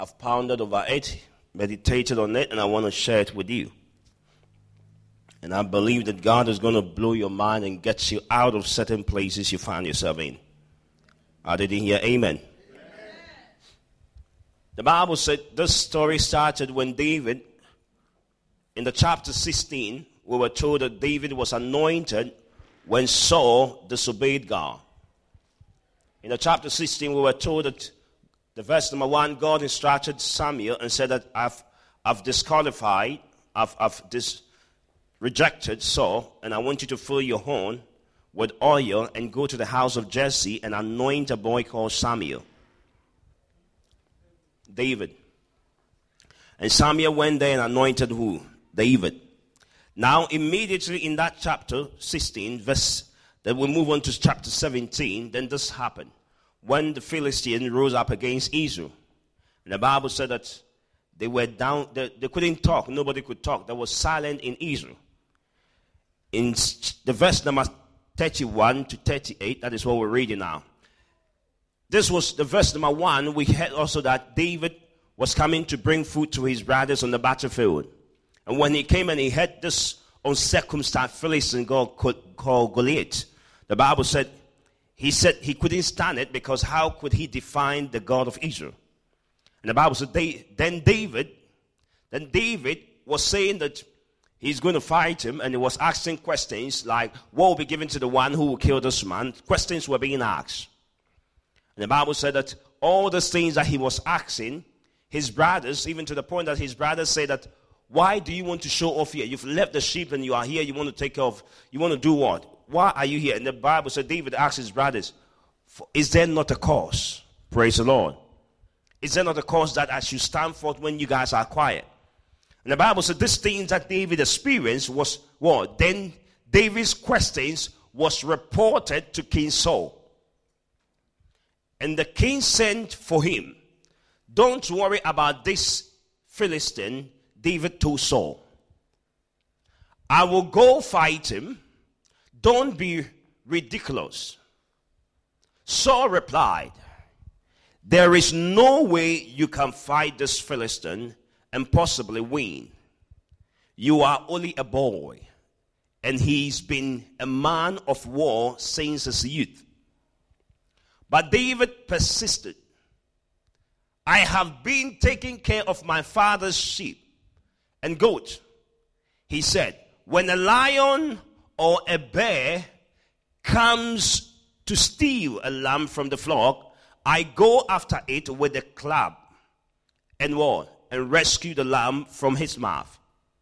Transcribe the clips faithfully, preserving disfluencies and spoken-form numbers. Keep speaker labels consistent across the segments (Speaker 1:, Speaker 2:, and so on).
Speaker 1: I've pondered over it, meditated on it, and I want to share it with you. And I believe that God is going to blow your mind and get you out of certain places you find yourself in. I didn't hear amen. Amen. The Bible said this story started when David, in the chapter sixteen, we were told that David was anointed when Saul disobeyed God. In the chapter sixteen, we were told that the verse number one, God instructed Samuel and said that I've, I've disqualified, I've, I've dis, rejected Saul, and I want you to fill your horn with oil and go to the house of Jesse and anoint a boy called Samuel. David. And Samuel went there and anointed who? David. Now, immediately in that chapter sixteen, verse, then we move on to chapter seventeen, then this happened. When the Philistines rose up against Israel. And the Bible said that they were down, they, they couldn't talk, nobody could talk. There was silence in Israel. In the verse number thirty-one to thirty-eight, that is what we're reading now. This was the verse number one. We heard also that David was coming to bring food to his brothers on the battlefield. And when he came and he had this uncircumcised Philistine called, called Goliath, the Bible said, he said he couldn't stand it because how could he define the God of Israel? And the Bible said, they, then David, then David was saying that he's going to fight him, and he was asking questions like, what will be given to the one who will kill this man? Questions were being asked. And the Bible said that all the things that he was asking, his brothers, even to the point that his brothers said that, why do you want to show off here? You've left the sheep and you are here, you want to take care of, you want to do what? Why are you here? And the Bible said, David asked his brothers, is there not a cause? Praise the Lord. Is there not a cause that I should stand forth when you guys are quiet? And the Bible said this thing that David experienced was what? Then David's questions was reported to King Saul. And the king sent for him. Don't worry about this Philistine, David told Saul. I will go fight him. Don't be ridiculous. Saul replied, there is no way you can fight this Philistine and possibly win. You are only a boy, and he's been a man of war since his youth. But David persisted. I have been taking care of my father's sheep and goat. He said, when a lion or a bear comes to steal a lamb from the flock, I go after it with a club and what? And rescue the lamb from his mouth.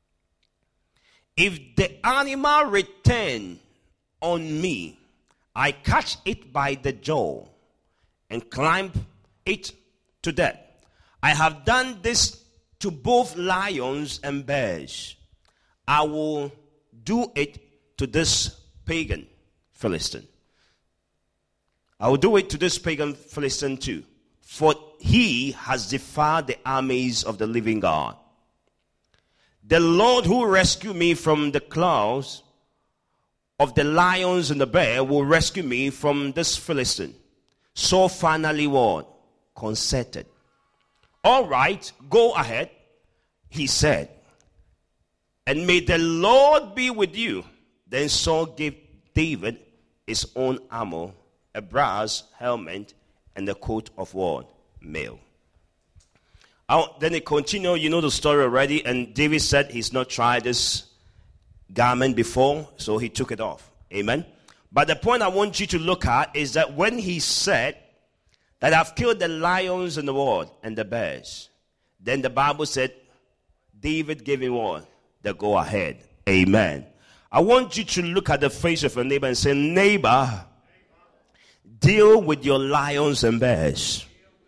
Speaker 1: If the animal return on me, I catch it by the jaw and climb it to death. I have done this to both lions and bears. I will do it to this pagan Philistine. I will do it to this pagan Philistine too. For he has defied the armies of the living God. The Lord who rescued me from the claws of the lions and the bear will rescue me from this Philistine. So finally what? Consented. All right, go ahead, he said. And may the Lord be with you. Then Saul gave David his own armor, a brass helmet, and the coat of what? Mail. Oh, then it continued, you know the story already, and David said he's not tried this garment before, so he took it off. Amen. But the point I want you to look at is that when he said that I've killed the lions in the world and the bears, then the Bible said David gave him what? The go ahead. Amen. I want you to look at the face of your neighbor and say, neighbor, deal with your lions and bears.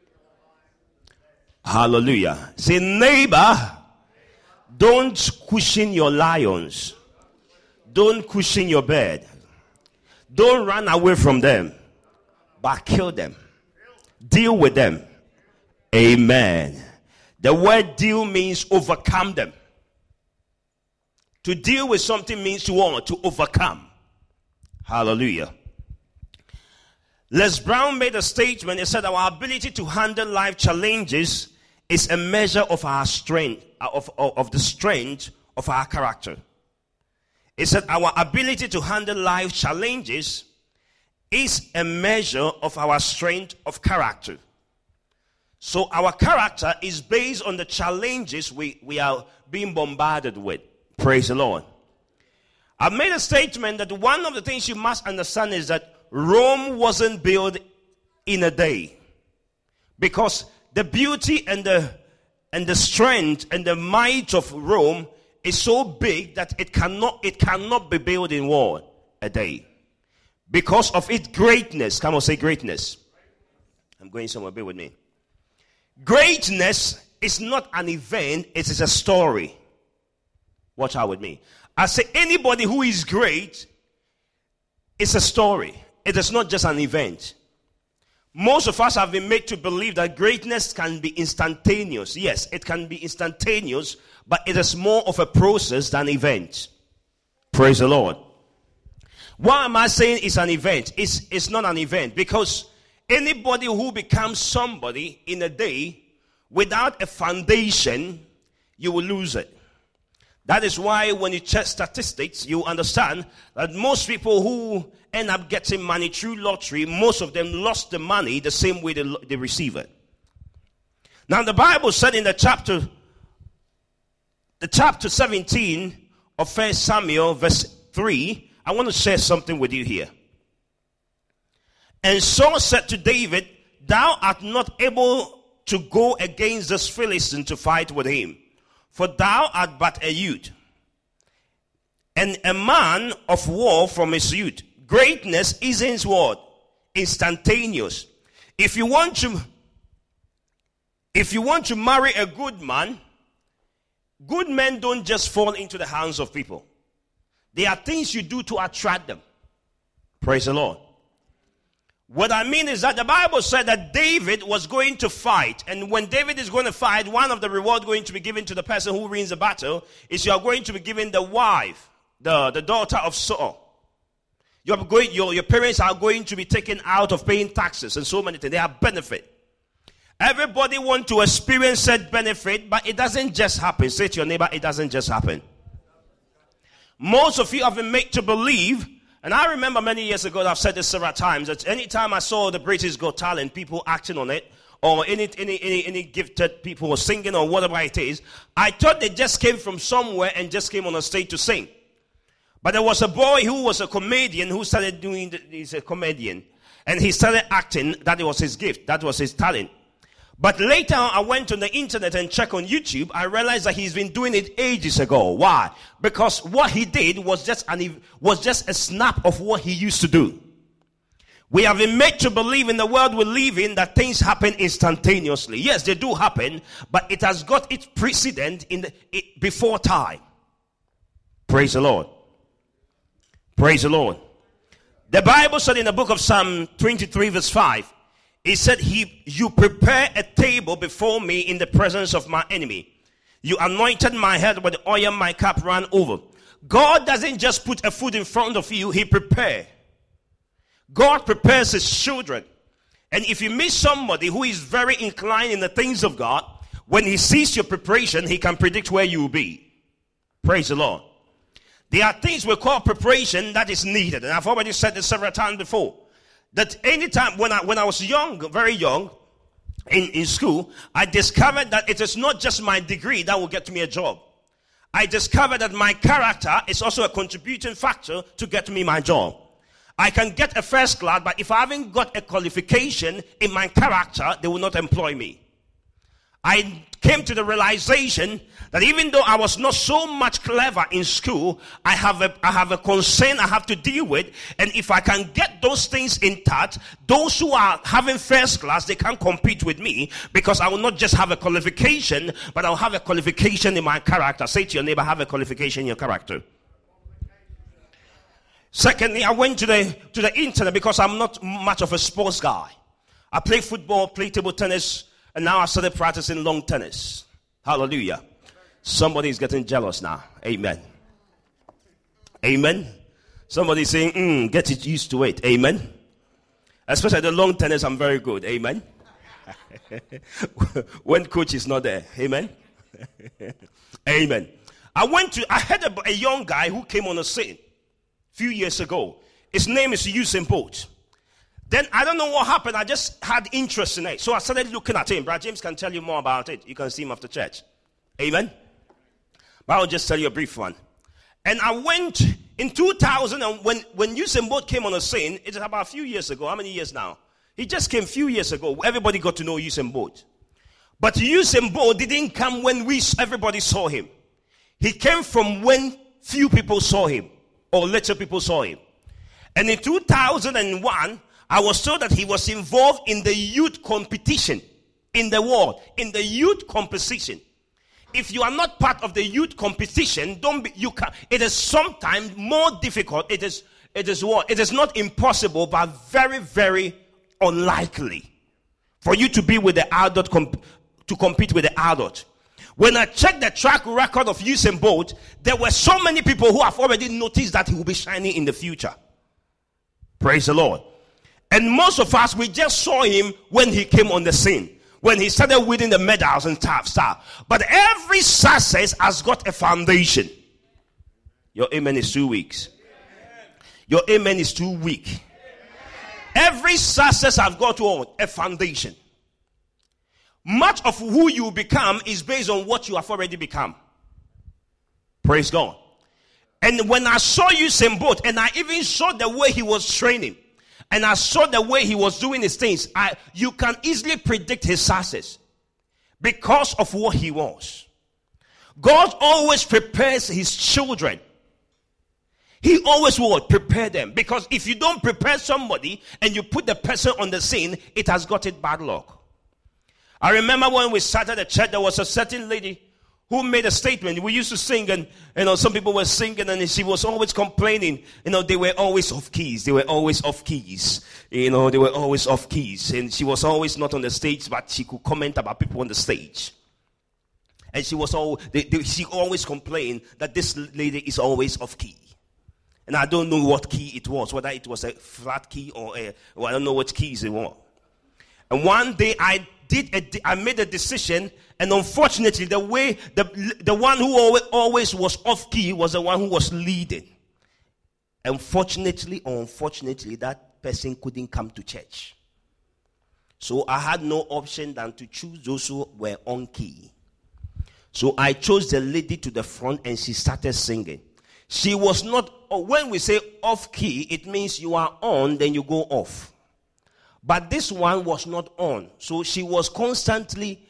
Speaker 1: Hallelujah. Say, neighbor, don't cushion your lions. Don't cushion your bed. Don't run away from them, but kill them. Deal with them. Amen. The word deal means overcome them. To deal with something means to want to overcome. Hallelujah. Les Brown made a statement. He said our ability to handle life challenges is a measure of our strength, of, of, of the strength of our character. It said our ability to handle life challenges is a measure of our strength of character. So our character is based on the challenges we, we are being bombarded with. Praise the Lord. I've made a statement that one of the things you must understand is that Rome wasn't built in a day. Because the beauty and the and the strength and the might of Rome is so big that it cannot it cannot be built in what? A day. Because of its greatness. Come on, say greatness. I'm going somewhere, bear with me. Greatness is not an event, it is a story. Watch out with me. I say anybody who is great is a story. It is not just an event. Most of us have been made to believe that greatness can be instantaneous. Yes, it can be instantaneous, but it is more of a process than an event. Praise the Lord. Why am I saying it's an event? It's, it's not an event because anybody who becomes somebody in a day without a foundation, you will lose it. That is why when you check statistics, you understand that most people who end up getting money through lottery, most of them lost the money the same way they, they receive it. Now the Bible said in the chapter, the chapter seventeen of First Samuel verse three, I want to share something with you here. And Saul said to David, thou art not able to go against this Philistine to fight with him. For thou art but a youth, and a man of war from his youth. Greatness isn't what? Instantaneous. If you want to, if you want to marry a good man, good men don't just fall into the hands of people. There are things you do to attract them. Praise the Lord. What I mean is that the Bible said that David was going to fight. And when David is going to fight, one of the rewards going to be given to the person who wins the battle is you are going to be given the wife, the, the daughter of Saul. You are going, your, your parents are going to be taken out of paying taxes and so many things. They have benefit. Everybody wants to experience that benefit, but it doesn't just happen. Say to your neighbor, it doesn't just happen. Most of you have been made to believe. And I remember many years ago, I've said this several times, that anytime I saw the British Got Talent, people acting on it, or any, any, any, any gifted people were singing or whatever it is, I thought they just came from somewhere and just came on a stage to sing. But there was a boy who was a comedian who started doing, the, he's a comedian, and he started acting. That was his gift. That was his talent. But later I went on the internet and checked on YouTube. I realized that he's been doing it ages ago. Why? Because what he did was just an, was just a snap of what he used to do. We have been made to believe in the world we live in that things happen instantaneously. Yes, they do happen, but it has got its precedent in the, it, before time. Praise the Lord. Praise the Lord. The Bible said in the book of Psalm twenty-three verse five, it said, he, you prepare a table before me in the presence of my enemy. You anointed my head with oil, my cup ran over. God doesn't just put a food in front of you, he prepares. God prepares his children. And if you meet somebody who is very inclined in the things of God, when he sees your preparation, he can predict where you will be. Praise the Lord. There are things we call preparation that is needed. And I've already said this several times before. That anytime when I when I was young, very young, in, in school, I discovered that it is not just my degree that will get me a job. I discovered that my character is also a contributing factor to get me my job. I can get a first class, but if I haven't got a qualification in my character, they will not employ me. I came to the realization that even though I was not so much clever in school, I have a, I have a concern I have to deal with. And if I can get those things intact, those who are having first class, they can't compete with me because I will not just have a qualification, but I'll have a qualification in my character. Say to your neighbor, have a qualification in your character. Secondly, I went to the, to the internet because I'm not much of a sports guy. I play football, play table tennis, and now I started practicing long tennis. Hallelujah. Somebody is getting jealous now. Amen. Amen. Somebody saying, mm, get it used to it. Amen. Especially the long tennis, I'm very good. Amen. When coach is not there. Amen. Amen. I went to, I had a, a young guy who came on the scene a few years ago. His name is Usain Bolt. Then I don't know what happened. I just had interest in it. So I started looking at him. Brother James can tell you more about it. You can see him after church. Amen. But I'll just tell you a brief one. And I went in two thousand, and when, when Usain Bolt came on the scene, it's about a few years ago. How many years now? He just came a few years ago. Everybody got to know Usain Bolt. But Usain Bolt didn't come when we everybody saw him. He came from when few people saw him, or little people saw him. And in two thousand one, I was told that he was involved in the youth competition in the world, in the youth competition. If you are not part of the youth competition, don't be, you can. It is sometimes more difficult. It is, it is what? It is not impossible, but very, very unlikely for you to be with the adult, comp, to compete with the adult. When I checked the track record of Usain Bolt, there were so many people who have already noticed that he will be shining in the future. Praise the Lord. And most of us, we just saw him when he came on the scene, when he started winning the medals and stuff. But every success has got a foundation. Your amen is too weak. Your amen is too weak. Every success has got to a foundation. Much of who you become is based on what you have already become. Praise God. And when I saw Usain Bolt, and I even saw the way he was training, and I saw the way he was doing his things, I, you can easily predict his success because of what he was. God always prepares his children. He always will prepare them, because if you don't prepare somebody and you put the person on the scene, it has got it bad luck. I remember when we started the church, there was a certain lady who made a statement. We used to sing, and you know, some people were singing, and she was always complaining. You know, they were always off keys. They were always off keys. You know, they were always off keys. And she was always not on the stage, but she could comment about people on the stage. And she was all, they, they, she always complained that this lady is always off key. And I don't know what key it was, whether it was a flat key or a, well, I don't know what keys it was. And one day I did, a, I made a decision. And unfortunately, the way, the, the one who always, always was off key was the one who was leading. Unfortunately or unfortunately, that person couldn't come to church. So I had no option than to choose those who were on key. So I chose the lady to the front, and she started singing. She was not, when we say off key, it means you are on, then you go off. But this one was not on. So she was constantly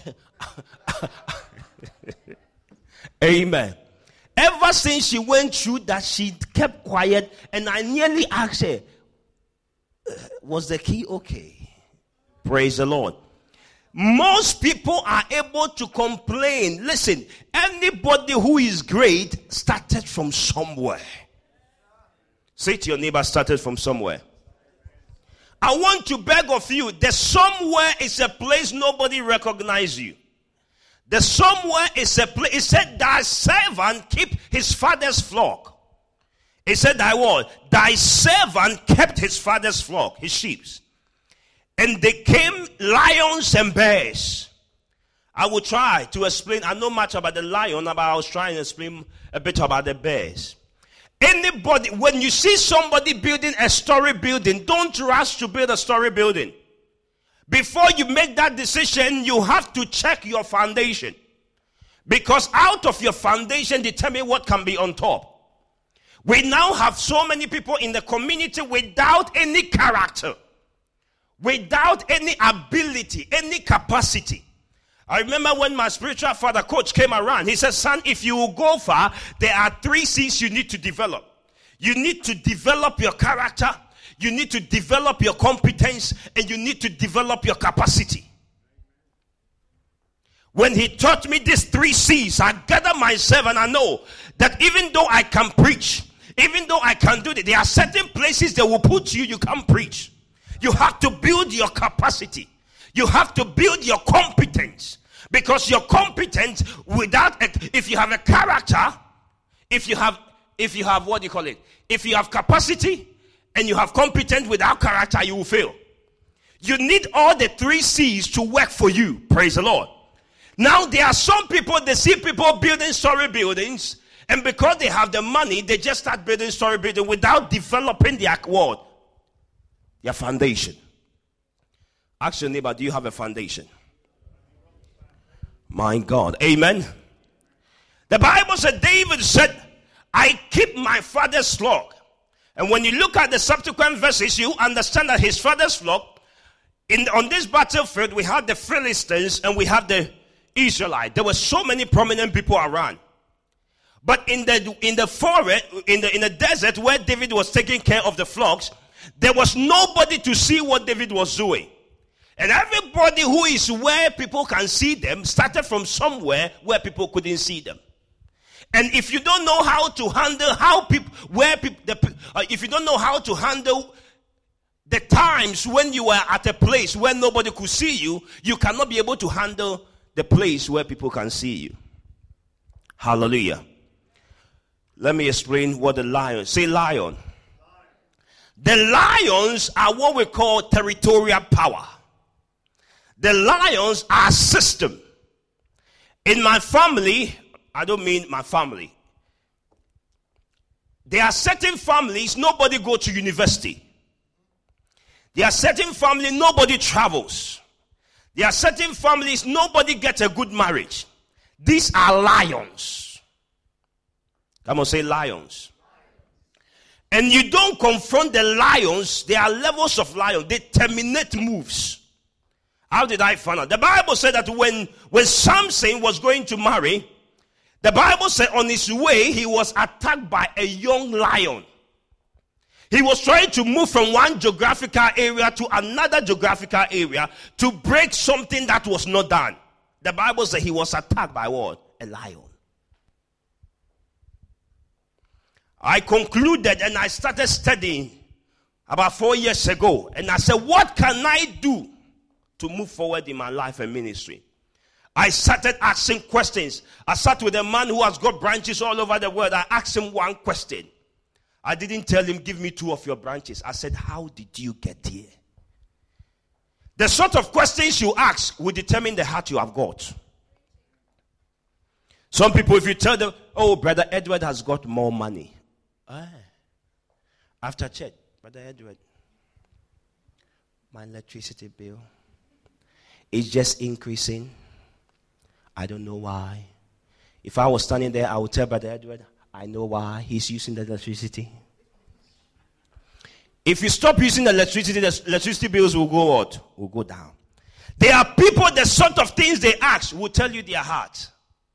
Speaker 1: Amen. Ever since she went through that, she kept quiet, and I nearly asked her, was the key okay? Praise the Lord. Most people are able to complain. Listen, anybody who is great started from somewhere. Say to your neighbor, started from somewhere. I want to beg of you, the somewhere is a place nobody recognizes you. The somewhere is a place. It said, thy servant keep his father's flock. It said, thy what? Thy servant kept his father's flock, his sheep. And they came lions and bears. I will try to explain. I know much about the lion, but I was trying to explain a bit about the bears. Anybody, when you see somebody building a story building, don't rush to build a story building. Before you make that decision, you have to check your foundation. Because out of your foundation determine what can be on top. We now have so many people in the community without any character, without any ability, any capacity. I remember when my spiritual father coach came around, he said, son, if you will go far, there are three C's you need to develop. You need to develop your character, you need to develop your competence, and you need to develop your capacity. When he taught me these three C's, I gather myself and I know that even though I can preach, even though I can do it, there are certain places that will put you, you can't preach. You have to build your capacity. You have to build your competence. Because your competence without, a, if you have a character, if you have, if you have, what do you call it? If you have capacity and you have competence without character, you will fail. You need all the three C's to work for you. Praise the Lord. Now, there are some people, they see people building story buildings, and because they have the money, they just start building story building without developing their word, their foundation. Ask your neighbor, do you have a foundation? My God. Amen. The Bible said, David said, I keep my father's flock. And when you look at the subsequent verses, you understand that his father's flock, in, on this battlefield, we have the Philistines and we have the Israelites. There were so many prominent people around. But in the in the forest, in the in the desert where David was taking care of the flocks, there was nobody to see what David was doing. And everybody who is where people can see them started from somewhere where people couldn't see them. And if you don't know how to handle how people, where people, the, uh, if you don't know how to handle the times when you are at a place where nobody could see you, you cannot be able to handle the place where people can see you. Hallelujah. Let me explain what the lion, say lion. The lions are what we call territorial power. The lions are system. In my family, I don't mean my family. There are certain families, nobody go to university. There are certain families, nobody travels. There are certain families, nobody gets a good marriage. These are lions. Come on, say lions. And you don't confront the lions. There are levels of lions. They terminate moves. How did I find out? The Bible said that when, when Samson was going to marry, the Bible said on his way, he was attacked by a young lion. He was trying to move from one geographical area to another geographical area to break something that was not done. The Bible said he was attacked by what? A lion. I concluded and I started studying about four years ago. And I said, what can I do to move forward in my life and ministry? I started asking questions. I sat with a man who has got branches all over the world. I asked him one question. I didn't tell him, give me two of your branches. I said, how did you get here? The sort of questions you ask will determine the heart you have got. Some people, if you tell them, oh, Brother Edward has got more money. Ah. After church, Brother Edward, my electricity bill is just increasing. I don't know why. If I was standing there, I would tell Brother Edward, I know why he's using the electricity. If you stop using the electricity, the electricity bills will go out, will go down. There are people, the sort of things they ask will tell you their heart.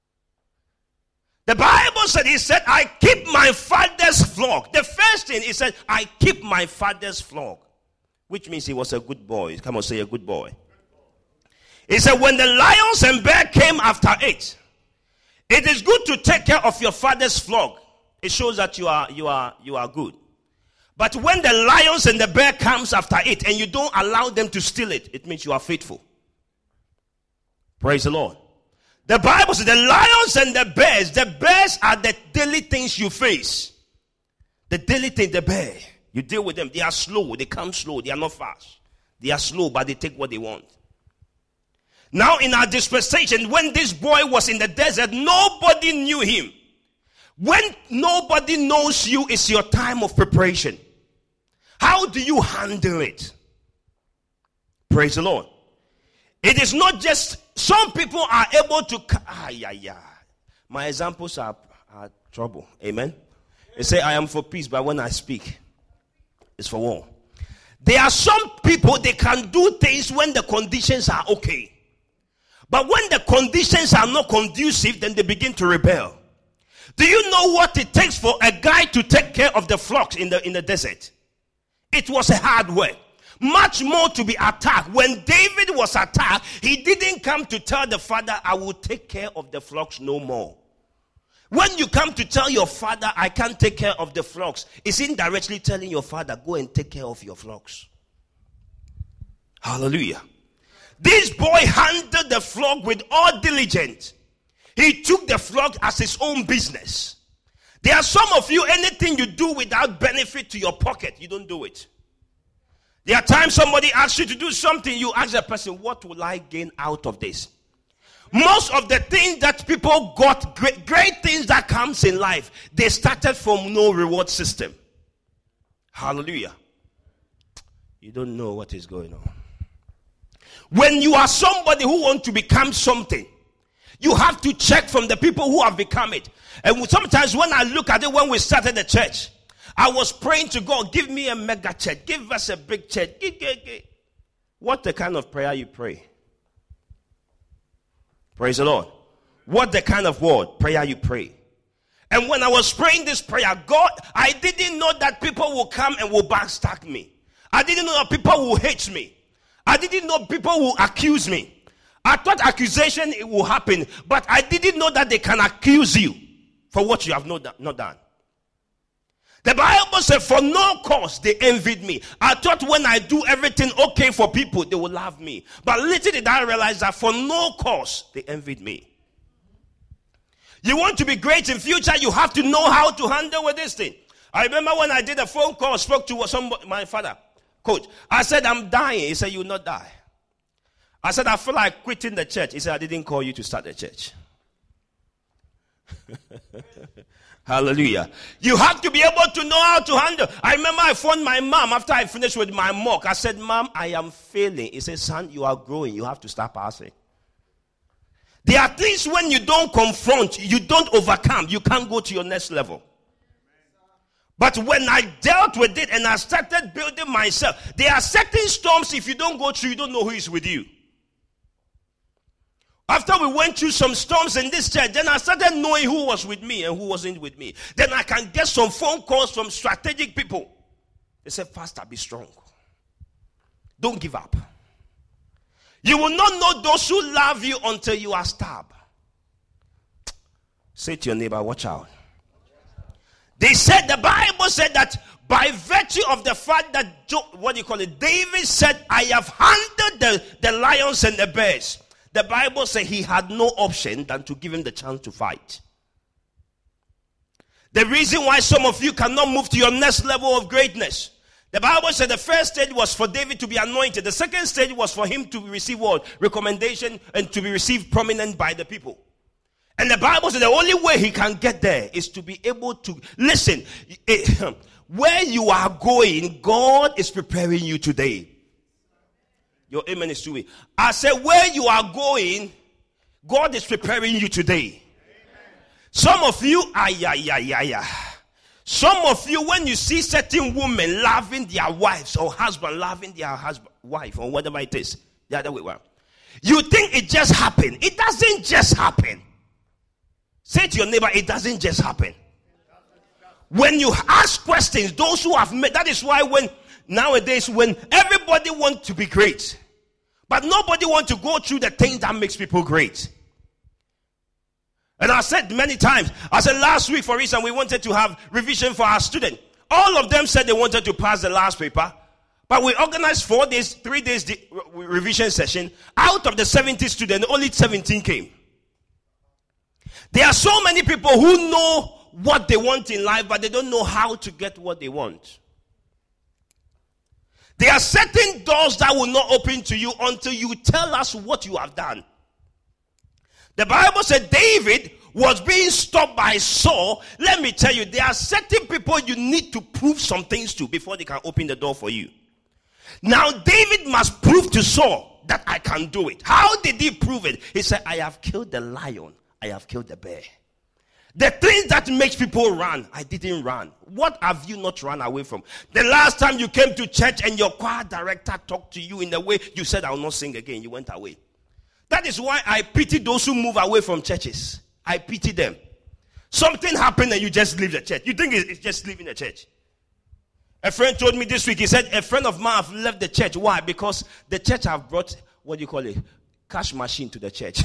Speaker 1: The Bible said, he said, I keep my father's flock. The first thing he said, I keep my father's flock. Which means he was a good boy. Come on, say a good boy. He said, when the lions and bear came after it, it is good to take care of your father's flock. It shows that you are you are you are good. But when the lions and the bear comes after it and you don't allow them to steal it, it means you are faithful. Praise the Lord. The Bible says the lions and the bears, the bears are the daily things you face. The daily thing, the bear, you deal with them. They are slow. They come slow. They are not fast. They are slow, but they take what they want. Now in our dispensation, when this boy was in the desert, nobody knew him. When nobody knows you, it's your time of preparation. How do you handle it? Praise the Lord. It is not just, some people are able to, ah, yeah, yeah. My examples are, are trouble. Amen. They say, I am for peace, but when I speak, it's for war. There are some people, they can do things when the conditions are okay. But when the conditions are not conducive, then they begin to rebel. Do you know what it takes for a guy to take care of the flocks in the, in the desert? It was a hard work. Much more to be attacked. When David was attacked, he didn't come to tell the father, I will take care of the flocks no more. When you come to tell your father, I can't take care of the flocks, it's indirectly telling your father, go and take care of your flocks. Hallelujah. This boy handled the flock with all diligence. He took the flock as his own business. There are some of you, anything you do without benefit to your pocket, you don't do it. There are times somebody asks you to do something, you ask the person, what will I gain out of this? Most of the things that people got, great, great things that comes in life, they started from no reward system. Hallelujah. You don't know what is going on. When you are somebody who wants to become something, you have to check from the people who have become it. And sometimes when I look at it, when we started the church, I was praying to God, give me a mega church, give us a big church. What the kind of prayer you pray? Praise the Lord. What the kind of word prayer you pray? And when I was praying this prayer, God, I didn't know that people will come and will backstab me. I didn't know that people will hate me. I didn't know people will accuse me. I thought accusation it will happen, but I didn't know that they can accuse you for what you have not, not done. The Bible said, for no cause they envied me. I thought when I do everything okay for people, they will love me. But little did I realize that for no cause they envied me. You want to be great in future, you have to know how to handle with this thing. I remember when I did a phone call, spoke to somebody, my father, coach. I said, I'm dying. He said, you will not die. I said, I feel like quitting the church. He said, I didn't call you to start the church. Hallelujah. You have to be able to know how to handle. I remember I phoned my mom after I finished with my mock. I said, Mom, I am failing. He said, son, you are growing. You have to start passing. There are things when you don't confront, you don't overcome, you can't go to your next level. But when I dealt with it and I started building myself, there are certain storms, if you don't go through, you don't know who is with you. After we went through some storms in this church, then I started knowing who was with me and who wasn't with me. Then I can get some phone calls from strategic people. They said, Pastor, be strong. Don't give up. You will not know those who love you until you are stabbed. Say to your neighbor, watch out. They said, the Bible said that by virtue of the fact that, what do you call it, David said, I have handled the, the lions and the bears. The Bible says he had no option than to give him the chance to fight. The reason why some of you cannot move to your next level of greatness. The Bible said the first stage was for David to be anointed. The second stage was for him to receive what? Recommendation and to be received prominent by the people. And the Bible said the only way he can get there is to be able to listen. It, where you are going, God is preparing you today. Your amen is too weak. I said, where you are going, God is preparing you today. Amen. Some of you, ah, yeah, yeah, yeah, yeah. Some of you, when you see certain women loving their wives or husband loving their husband, wife or whatever it is, the other way around, you think it just happened. It doesn't just happen. Say to your neighbor, it doesn't just happen. When you ask questions, those who have met, that is why when nowadays, when everybody wants to be great, but nobody wants to go through the things that makes people great. And I said many times, I said last week, for instance, we wanted to have revision for our student. All of them said they wanted to pass the last paper, but we organized four days, three days de- revision session. Out of the seventy students, only seventeen came. There are so many people who know what they want in life, but they don't know how to get what they want. There are certain doors that will not open to you until you tell us what you have done. The Bible said David was being stopped by Saul. Let me tell you, there are certain people you need to prove some things to before they can open the door for you. Now, David must prove to Saul that I can do it. How did he prove it? He said, I have killed the lion. I have killed the bear. The things that makes people run, I didn't run. What have you not run away from? The last time you came to church and your choir director talked to you in the way you said, I will not sing again. You went away. That is why I pity those who move away from churches. I pity them. Something happened and you just leave the church. You think it's just leaving the church. A friend told me this week, he said, a friend of mine have left the church. Why? Because the church have brought, what do you call it? Cash machine to the church.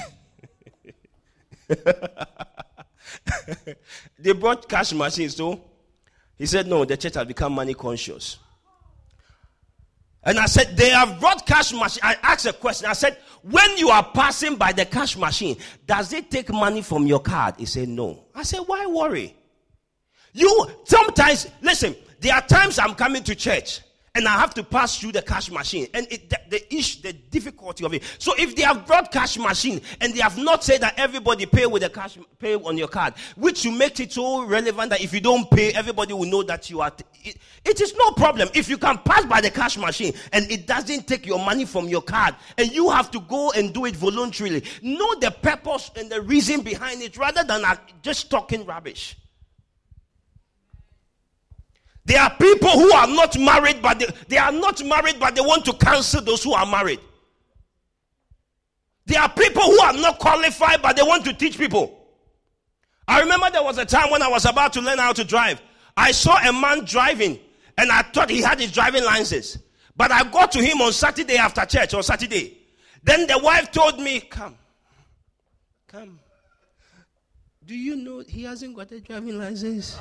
Speaker 1: They brought cash machines, so he said, no, the church has become money conscious. And I said, they have brought cash machine. I asked a question. I said, when you are passing by the cash machine, does it take money from your card? He said, no. I said, why worry? You, sometimes, listen, there are times I'm coming to church and I have to pass through the cash machine. And it, the, the issue, the difficulty of it. So if they have brought cash machine and they have not said that everybody pay with the cash, pay on your card, which will make it so relevant that if you don't pay, everybody will know that you are. T- it, it is no problem if you can pass by the cash machine and it doesn't take your money from your card, and you have to go and do it voluntarily. Know the purpose and the reason behind it, rather than just talking rubbish. There are people who are not married, but they, they are not married, but they want to cancel those who are married. There are people who are not qualified, but they want to teach people. I remember there was a time when I was about to learn how to drive. I saw a man driving, and I thought he had his driving license. But I got to him on Saturday after church, on Saturday. Then the wife told me, come, come. Do you know he hasn't got a driving license?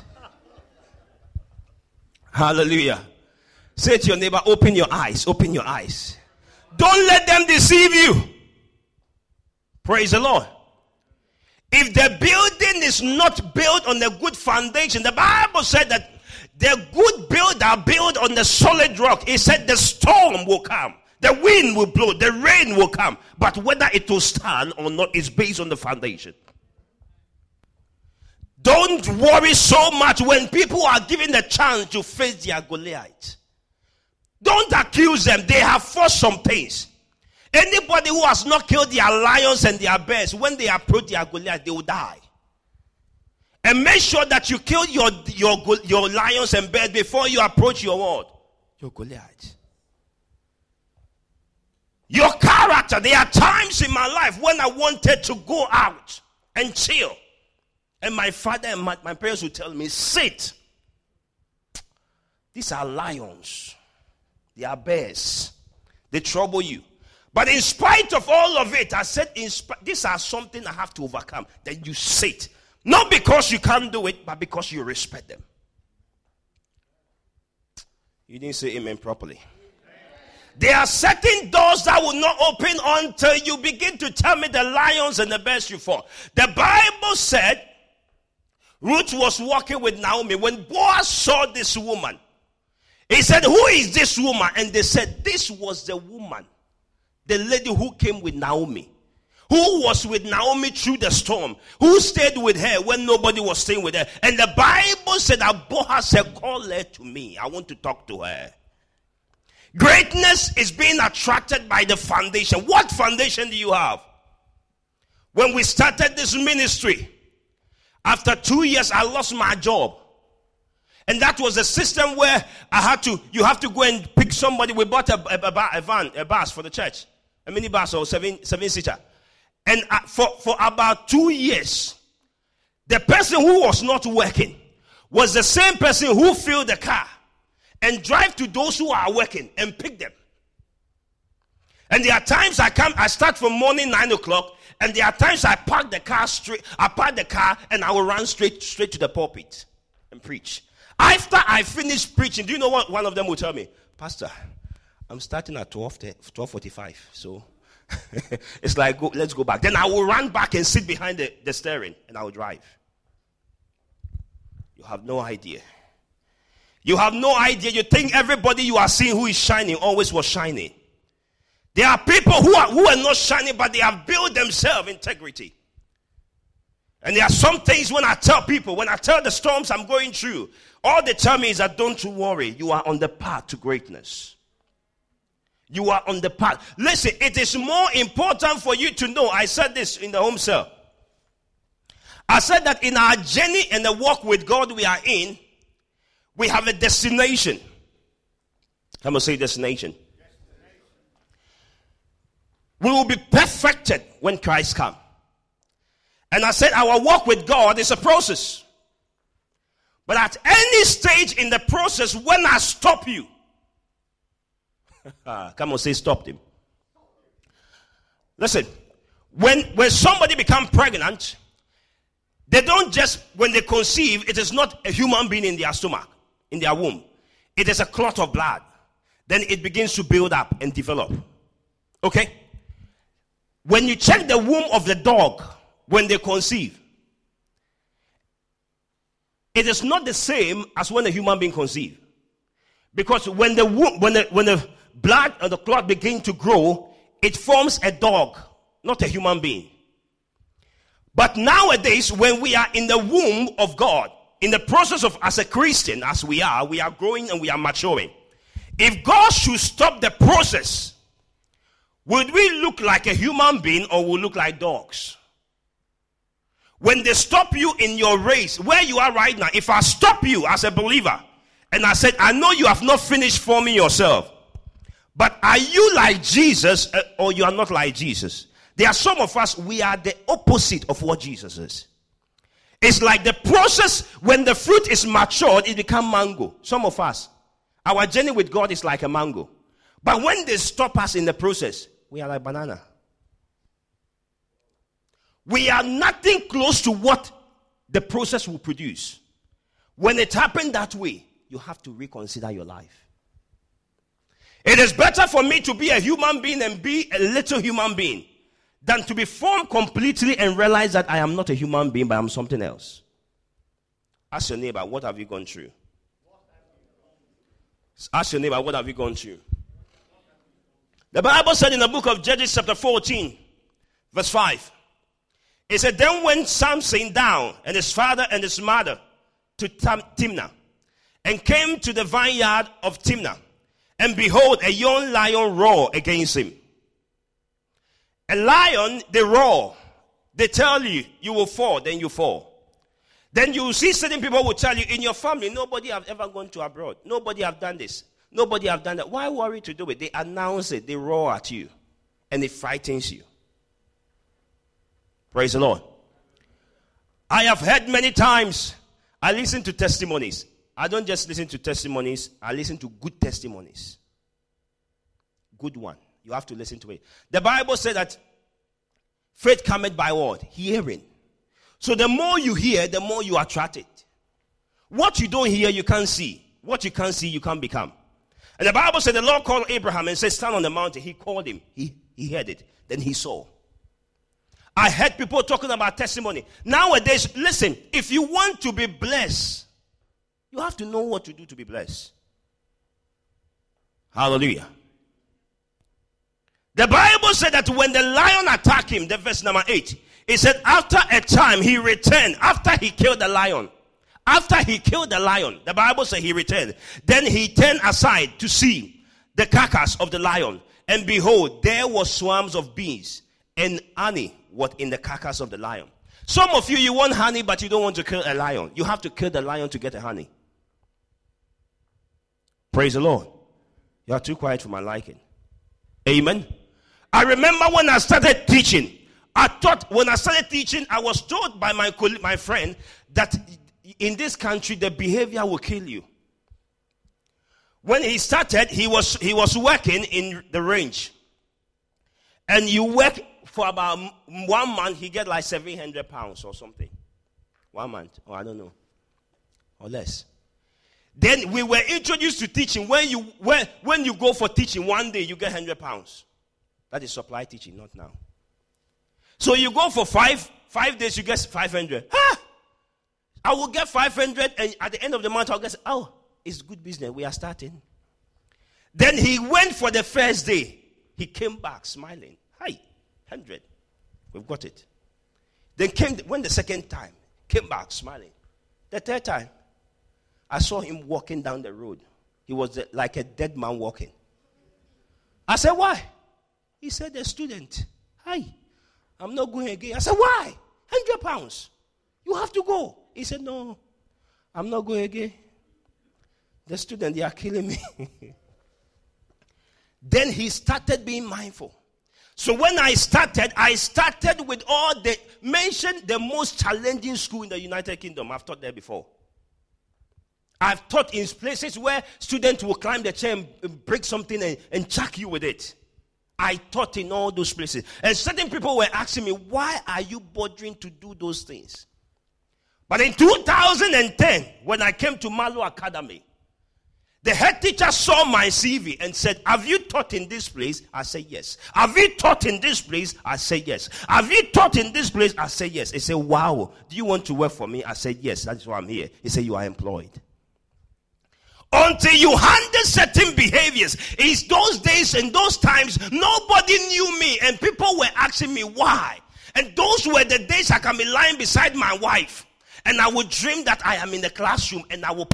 Speaker 1: Hallelujah. Say to your neighbor, open your eyes, open your eyes. Don't let them deceive you. Praise the Lord. If the building is not built on a good foundation, the Bible said that the good builder built on the solid rock. It said the storm will come, the wind will blow, the rain will come. But whether it will stand or not is based on the foundation. Don't worry so much when people are given the chance to face their Goliath. Don't accuse them. They have fought some things. Anybody who has not killed their lions and their bears, when they approach their Goliath, they will die. And make sure that you kill your, your, your lions and bears before you approach your what? Your Goliath. Your character. There are times in my life when I wanted to go out and chill. And my father and my, my parents would tell me, sit. These are lions. They are bears. They trouble you. But in spite of all of it, I said, in sp- these are something I have to overcome. Then you sit. Not because you can't do it, but because you respect them. You didn't say amen properly. There are certain doors that will not open until you begin to tell me the lions and the bears you fought. The Bible said, Ruth was walking with Naomi. When Boaz saw this woman, he said, who is this woman? And they said, this was the woman, the lady who came with Naomi, who was with Naomi through the storm, who stayed with her when nobody was staying with her. And the Bible said that Boaz said, call her to me. I want to talk to her. Greatness is being attracted by the foundation. What foundation do you have? When we started this ministry, after two years, I lost my job. And that was a system where I had to, you have to go and pick somebody. We bought a, a, a, a van, a bus for the church. A mini bus or seven, seven seater. And uh, for, for about two years, the person who was not working was the same person who filled the car and drive to those who are working and pick them. And there are times I come, I start from morning nine o'clock, and there are times I park the car straight, I park the car and I will run straight, straight to the pulpit and preach. After I finish preaching, do you know what one of them will tell me? Pastor, I'm starting at twelve forty-five, so it's like, go, let's go back. Then I will run back and sit behind the, the steering and I will drive. You have no idea. You have no idea. You think everybody you are seeing who is shining always was shining. There are people who are who are not shining, but they have built themselves integrity. And there are some things when I tell people, when I tell the storms I'm going through, all they tell me is that don't you worry, you are on the path to greatness. You are on the path. Listen, it is more important for you to know. I said this in the home cell. I said that in our journey and the walk with God we are in, we have a destination. I'm going to say destination. We will be perfected when Christ comes. And I said our walk with God is a process. But at any stage in the process, when I stop you, come on, say stop him. Listen, when, when somebody becomes pregnant, they don't just, when they conceive, it is not a human being in their stomach, in their womb. It is a clot of blood. Then it begins to build up and develop. Okay? When you check the womb of the dog, when they conceive, it is not the same as when a human being conceives. Because when the womb, when the when the blood or the clot begin to grow, it forms a dog, not a human being. But nowadays, when we are in the womb of God, in the process of, as a Christian, as we are, we are growing and we are maturing. If God should stop the process, would we look like a human being or will look like dogs? When they stop you in your race, where you are right now, if I stop you as a believer, and I said, I know you have not finished forming yourself, but are you like Jesus or you are not like Jesus? There are some of us, we are the opposite of what Jesus is. It's like the process when the fruit is matured, it becomes mango. Some of us, our journey with God is like a mango. But when they stop us in the process, we are like banana. We are nothing close to what the process will produce. When it happened that way, you have to reconsider your life. It is better for me to be a human being and be a little human being than to be formed completely and realize that I am not a human being, but I'm something else. Ask your neighbor, what have you gone through? Ask your neighbor, what have you gone through? The Bible said in the book of Judges chapter fourteen, verse five, it said, then went Samson down and his father and his mother to Timnah, and came to the vineyard of Timnah, and behold, a young lion roared against him. A lion, they roar. They tell you, you will fall, then you fall. Then you will see certain people will tell you, in your family, nobody have ever gone to abroad. Nobody have done this. Nobody have done that. Why worry to do it? They announce it. They roar at you. And it frightens you. Praise the Lord. I have heard many times, I listen to testimonies. I don't just listen to testimonies. I listen to good testimonies. Good one. You have to listen to it. The Bible said that faith cometh by what? Hearing. So the more you hear, the more you attract it. What you don't hear, you can't see. What you can't see, you can't become. And the Bible said the Lord called Abraham and said, stand on the mountain. He called him. He, he heard it. Then he saw. I heard people talking about testimony. Nowadays, listen, if you want to be blessed, you have to know what to do to be blessed. Hallelujah. The Bible said that when the lion attacked him, the verse number eight, it said after a time he returned, after he killed the lion. After he killed the lion, the Bible said he returned. Then he turned aside to see the carcass of the lion. And behold, there were swarms of bees and honey was in the carcass of the lion. Some of you, you want honey, but you don't want to kill a lion. You have to kill the lion to get the honey. Praise the Lord. You are too quiet for my liking. Amen. I remember when I started teaching, I thought when I started teaching, I was told by my colleague, my friend, that in this country, the behavior will kill you. When he started, he was he was working in the range. And you work for about one month, he get like seven hundred pounds or something. One month, or I don't know, or less. Then we were introduced to teaching. When you when, when you go for teaching, one day you get one hundred pounds. That is supply teaching, not now. So you go for five, five days, you get five hundred. Ha! I will get five hundred, and at the end of the month, I'll get, oh, it's good business. We are starting. Then he went for the first day. He came back smiling. Hi, one hundred. We've got it. Then came, went the second time. Came back smiling. The third time, I saw him walking down the road. He was like a dead man walking. I said, why? He said, the student. Hi, I'm not going again. I said, why? one hundred pounds. You have to go. He said, no, I'm not going again. The student, they are killing me. Then he started being mindful. So when I started, I started with all the, mentioned the most challenging school in the United Kingdom. I've taught there before. I've taught in places where students will climb the chair and break something and, and chuck you with it. I taught in all those places. And certain people were asking me, why are you bothering to do those things? But in two thousand ten, when I came to Malo Academy, the head teacher saw my C V and said, have you taught in this place? I said, yes. Have you taught in this place? I said, yes. Have you taught in this place? I said, yes. He said, wow, do you want to work for me? I said, yes, that's why I'm here. He said, you are employed. Until you handle certain behaviors. It's those days and those times, nobody knew me. And people were asking me why. And those were the days I can be lying beside my wife. And I would dream that I am in the classroom. And I will...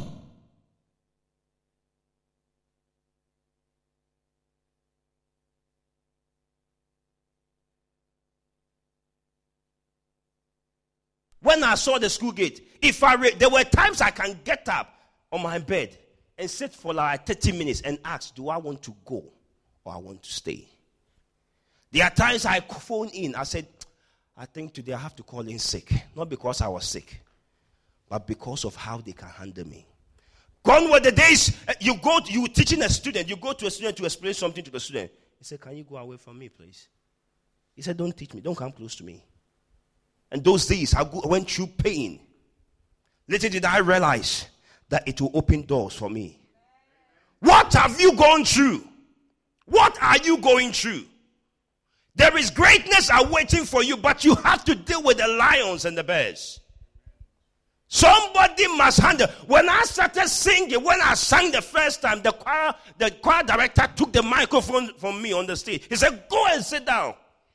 Speaker 1: When I saw the school gate, if I re- there were times I can get up on my bed and sit for like thirty minutes and ask, do I want to go or I want to stay? There are times I phone in. I said, I think today I have to call in sick. Not because I was sick, but because of how they can handle me. Gone were the days you go, to, you teaching a student, you go to a student to explain something to the student. He said, can you go away from me, please? He said, don't teach me. Don't come close to me. And those days, I went through pain. Little did I realize that it will open doors for me. What have you gone through? What are you going through? There is greatness awaiting for you, but you have to deal with the lions and the bears. Somebody must handle. When I started singing, when I sang the first time, the choir, the choir director took the microphone from me on the stage. He said, go and sit down.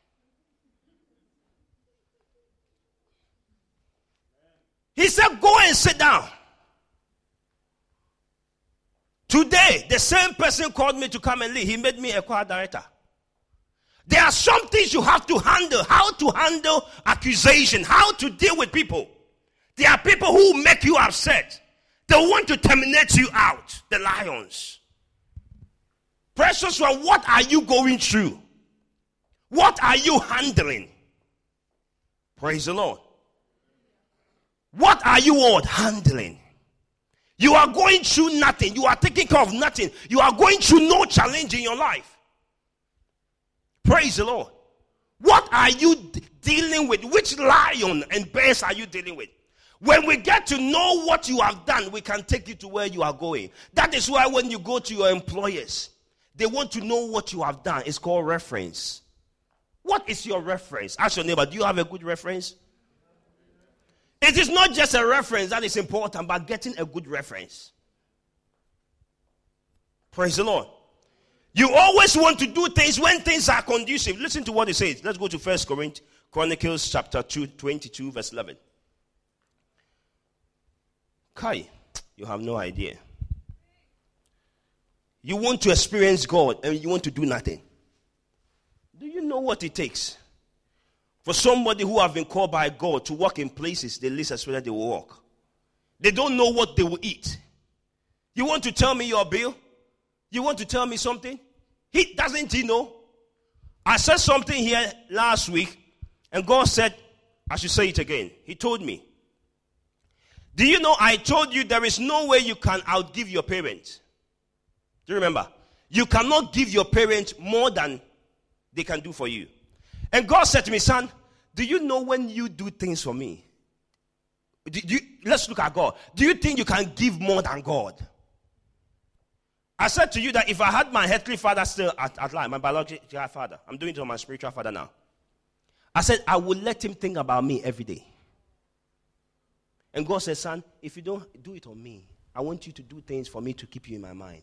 Speaker 1: He said, go and sit down. Today, the same person called me to come and lead. He made me a choir director. There are some things you have to handle. How to handle accusation. How to deal with people. There are people who make you upset. They want to terminate you out. The lions. Precious one, what are you going through? What are you handling? Praise the Lord. What are you all handling? You are going through nothing. You are taking care of nothing. You are going through no challenge in your life. Praise the Lord. What are you d- dealing with? Which lion and bears are you dealing with? When we get to know what you have done, we can take you to where you are going. That is why when you go to your employers, they want to know what you have done. It's called reference. What is your reference? Ask your neighbor, do you have a good reference? It is not just a reference that is important, but getting a good reference. Praise the Lord. You always want to do things when things are conducive. Listen to what it says. Let's go to First Chronicles chapter two, twenty-two, verse eleven. Kai, you have no idea. You want to experience God and you want to do nothing. Do you know what it takes for somebody who have been called by God to walk in places they least expect they will walk? They don't know what they will eat. You want to tell me your bill? You want to tell me something? He doesn't he know? I said something here last week, and God said I should say it again. He told me, do you know I told you there is no way you can outgive your parents? Do you remember? You cannot give your parents more than they can do for you. And God said to me, son, do you know when you do things for me? Do you, let's look at God. Do you think you can give more than God? I said to you that if I had my earthly father still at, at life, my biological father, I'm doing it on my spiritual father now. I said I would let him think about me every day. And God said, son, if you don't do it on me, I want you to do things for me to keep you in my mind.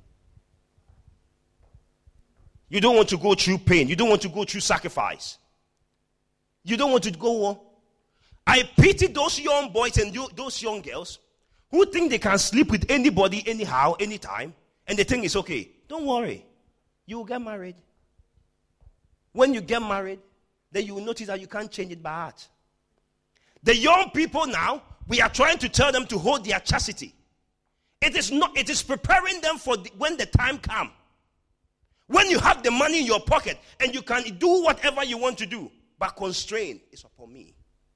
Speaker 1: You don't want to go through pain. You don't want to go through sacrifice. You don't want to go on. I pity those young boys and those young girls who think they can sleep with anybody, anyhow, anytime, and they think it's okay. Don't worry. You will get married. When you get married, then you will notice that you can't change it by heart. The young people now, we are trying to tell them to hold their chastity. It is not. It is preparing them for the, when the time comes. When you have the money in your pocket and you can do whatever you want to do, but constraint is upon me.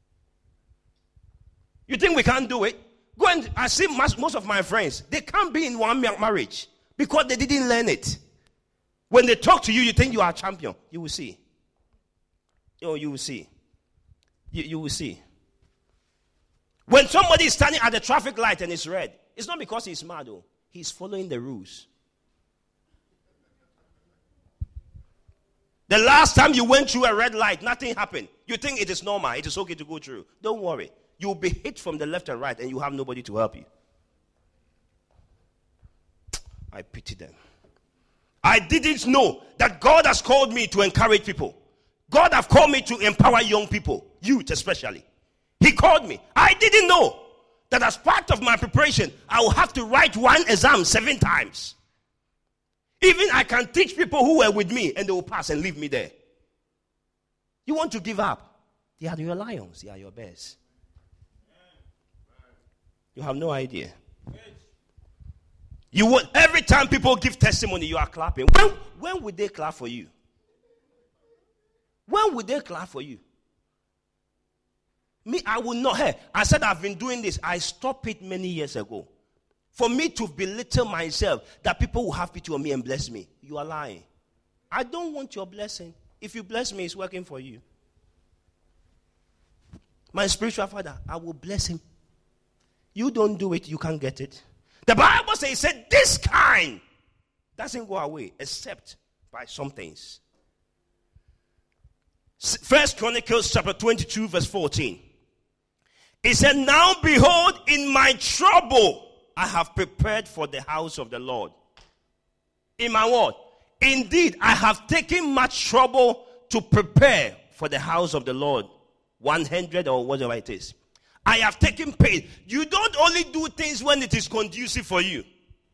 Speaker 1: You think we can't do it? Go and I see most, most of my friends, they can't be in one marriage because they didn't learn it. When they talk to you, you think you are a champion. You will see. Oh, you will see. You, you will see. When somebody is standing at the traffic light and it's red, it's not because he's mad, though. He's following the rules. The last time you went through a red light, nothing happened. You think it is normal. It is okay to go through. Don't worry. You'll be hit from the left and right and you have nobody to help you. I pity them. I didn't know that God has called me to encourage people. God has called me to empower young people, youth especially. He called me. I didn't know that as part of my preparation, I will have to write one exam seven times. Even I can teach people who were with me and they will pass and leave me there. You want to give up? They are your lions. They are your bears. You have no idea. You would, every time people give testimony, you are clapping. When, when would they clap for you? When would they clap for you? Me, I will not. Hey, I said I've been doing this. I stopped it many years ago. For me to belittle myself, that people will have pity on me and bless me. You are lying. I don't want your blessing. If you bless me, it's working for you. My spiritual father, I will bless him. You don't do it, you can't get it. The Bible says, it said, this kind doesn't go away except by some things. First Chronicles chapter twenty-two, verse fourteen. It said, now behold, in my trouble, I have prepared for the house of the Lord. In my word, indeed, I have taken much trouble to prepare for the house of the Lord. one hundred or whatever it is. I have taken pain. You don't only do things when it is conducive for you.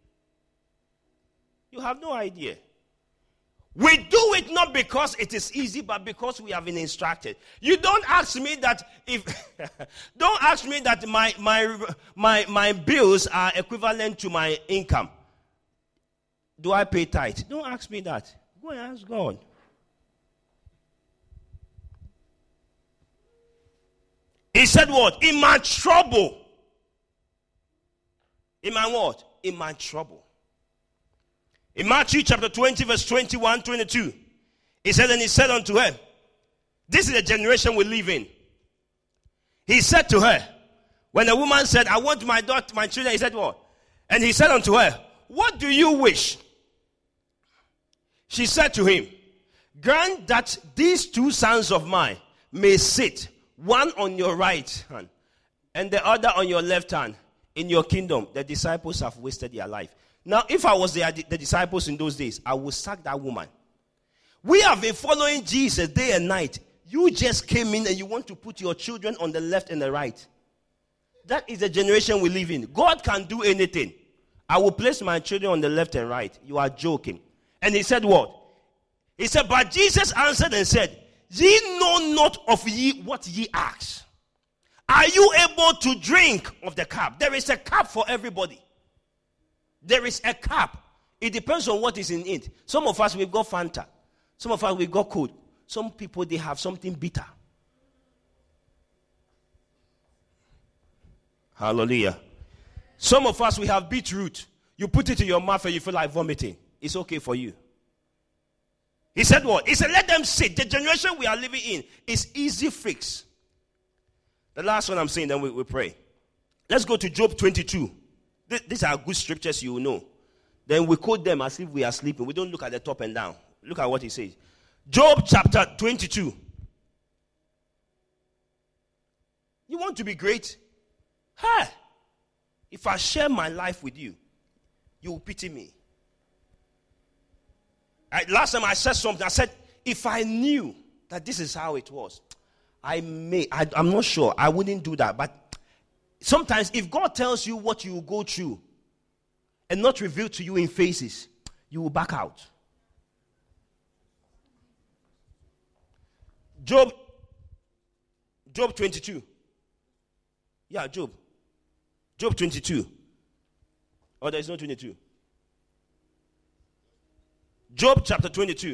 Speaker 1: You have no idea. We do it not because it is easy, but because we have been instructed. You don't ask me that if don't ask me that my my my my bills are equivalent to my income. Do I pay tithe? Don't ask me that. Go and ask God. He said what? In my trouble. In my what? In my trouble. In Matthew chapter twenty, verse twenty-one, twenty-two. He said, and he said unto her, this is the generation we live in. He said to her, when the woman said, I want my daughter, my children, he said what? And he said unto her, what do you wish? She said to him, grant that these two sons of mine may sit, one on your right hand and the other on your left hand in your kingdom. The disciples have wasted their life. Now, if I was the, the disciples in those days, I would sack that woman. We have been following Jesus day and night. You just came in and you want to put your children on the left and the right. That is the generation we live in. God can do anything. I will place my children on the left and right. You are joking. And he said what? He said, but Jesus answered and said, ye know not of ye what ye ask. Are you able to drink of the cup? There is a cup for everybody. There is a cup. It depends on what is in it. Some of us, we've got Fanta. Some of us, we've got Coke. Some people, they have something bitter. Hallelujah. Some of us, we have beetroot. You put it in your mouth and you feel like vomiting. It's okay for you. He said what? He said, let them sit. The generation we are living in is easy fix. The last one I'm saying, then we, we pray. Let's go to Job twenty-two. These are good scriptures you will know. Then we quote them as if we are sleeping. We don't look at the top and down. Look at what he says. Job chapter twenty-two. You want to be great? Hey, if I share my life with you, you will pity me. I, last time I said something, I said, if I knew that this is how it was, I may, I, I'm not sure, I wouldn't do that. But sometimes if God tells you what you will go through and not reveal to you in phases, you will back out. Job, Job twenty-two. Yeah, Job. Job twenty-two. Oh, there is no twenty-two. Job chapter twenty-two.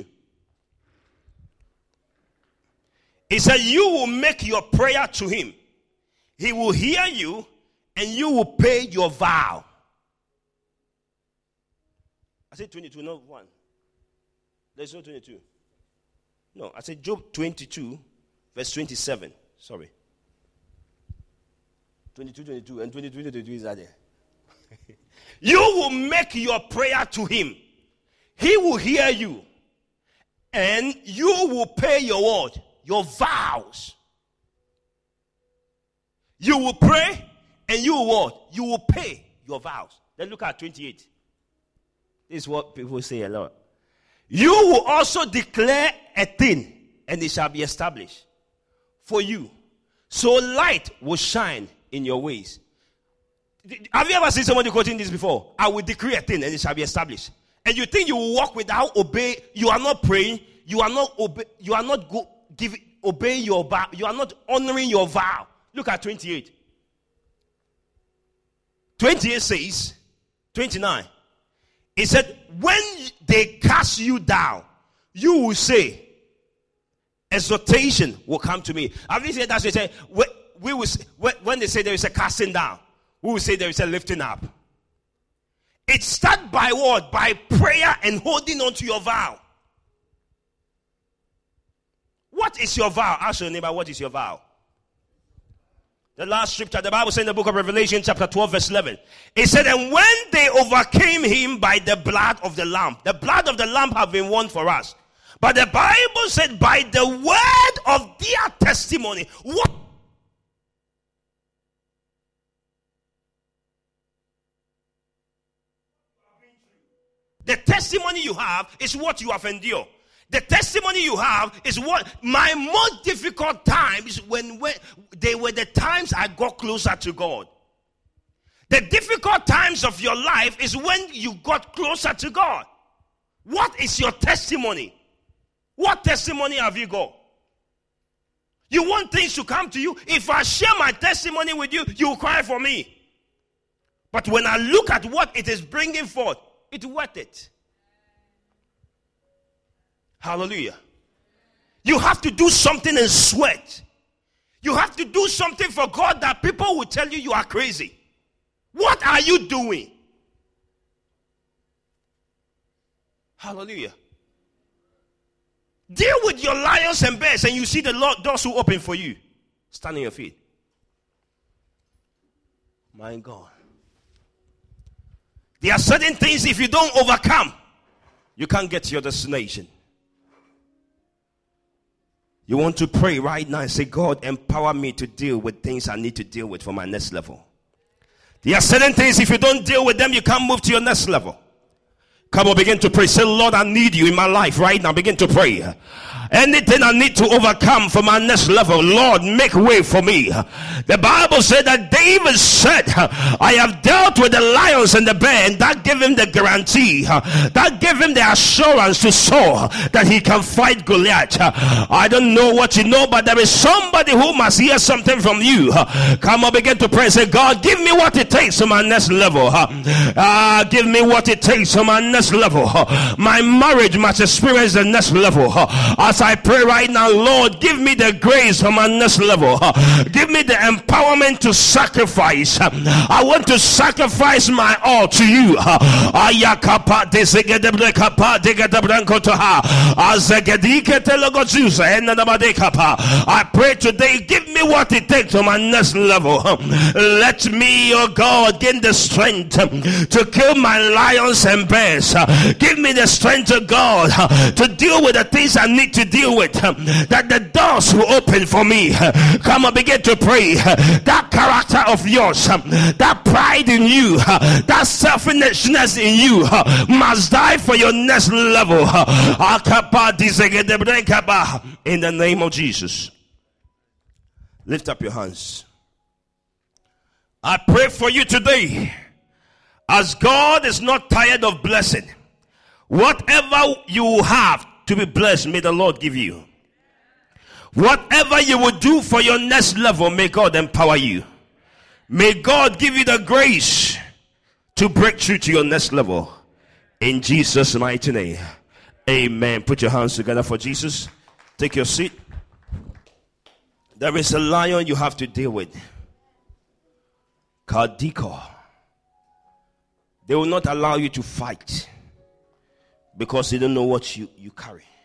Speaker 1: He said, you will make your prayer to him. He will hear you and you will pay your vow. I said twenty-two, not one. There's no twenty-two. No, I said Job twenty-two, verse twenty-seven. Sorry. twenty-two, twenty-two, and twenty-two, twenty-two is that there. You will make your prayer to him. He will hear you. And you will pay your word, your vows. You will pray and you will what? You will pay your vows. Then look at twenty-eight. This is what people say a lot. You will also declare a thing, and it shall be established for you. So light will shine in your ways. Have you ever seen somebody quoting this before? I will decree a thing, and it shall be established. And you think you will walk without obey? You are not praying. You are not obey. You are not go, giving obeying your vow. You are not honoring your vow. Look at twenty-eight. twenty-eight says, twenty-nine. It said, when they cast you down, you will say, exhortation will come to me. Have you said that? We say, we will say, when they say there is a casting down, we will say there is a lifting up. It starts by what? By prayer and holding on to your vow. What is your vow? Ask your neighbor, what is your vow? The last scripture, the Bible says in the book of Revelation, chapter twelve, verse eleven. It said, and when they overcame him by the blood of the Lamb. The blood of the Lamb have been won for us. But the Bible said, by the word of their testimony. What? The testimony you have is what you have endured. The testimony you have is what my most difficult times when, when they were the times I got closer to God. The difficult times of your life is when you got closer to God. What is your testimony? What testimony have you got? You want things to come to you? If I share my testimony with you, you will cry for me. But when I look at what it is bringing forth, it's worth it. Hallelujah. You have to do something and sweat. You have to do something for God that people will tell you you are crazy. What are you doing? Hallelujah. Deal with your lions and bears, and you see the Lord doors will open for you. Stand on your feet. My God. There are certain things, if you don't overcome, you can't get to your destination. You want to pray right now and say, God, empower me to deal with things I need to deal with for my next level. There are certain things, if you don't deal with them, you can't move to your next level. Come on, begin to pray. Say, Lord, I need you in my life right now. Begin to pray. Anything I need to overcome for my next level, Lord, make way for me. The Bible said that David said, I have dealt with the lions and the bear, and that gave him the guarantee, that gave him the assurance to Saul that he can fight Goliath. I don't know what you know, but there is somebody who must hear something from you. Come on, begin to pray. Say, God, give me what it takes to my next level. Uh, give me what it takes to my next level. My marriage must experience the next level. As I pray right now, Lord, give me the grace for my next level. Give me the empowerment to sacrifice. I want to sacrifice my all to you. I pray today, give me what it takes for my next level. Let me, oh God, gain the strength to kill my lions and bears. Give me the strength, oh God, to deal with the things I need to deal with, that the doors will open for me. Come on, begin to pray. That character of yours, that pride in you, that selfishness in you must die for your next level. In the name of Jesus. Lift up your hands. I pray for you today, as God is not tired of blessing. Whatever you have to be blessed, may the Lord give you. Whatever you will do for your next level, may God empower you. May God give you the grace to break through to your next level. In Jesus' mighty name. Amen. Put your hands together for Jesus. Take your seat. There is a lion you have to deal with. Kardiko. They will not allow you to fight, because they don't know what you, you carry.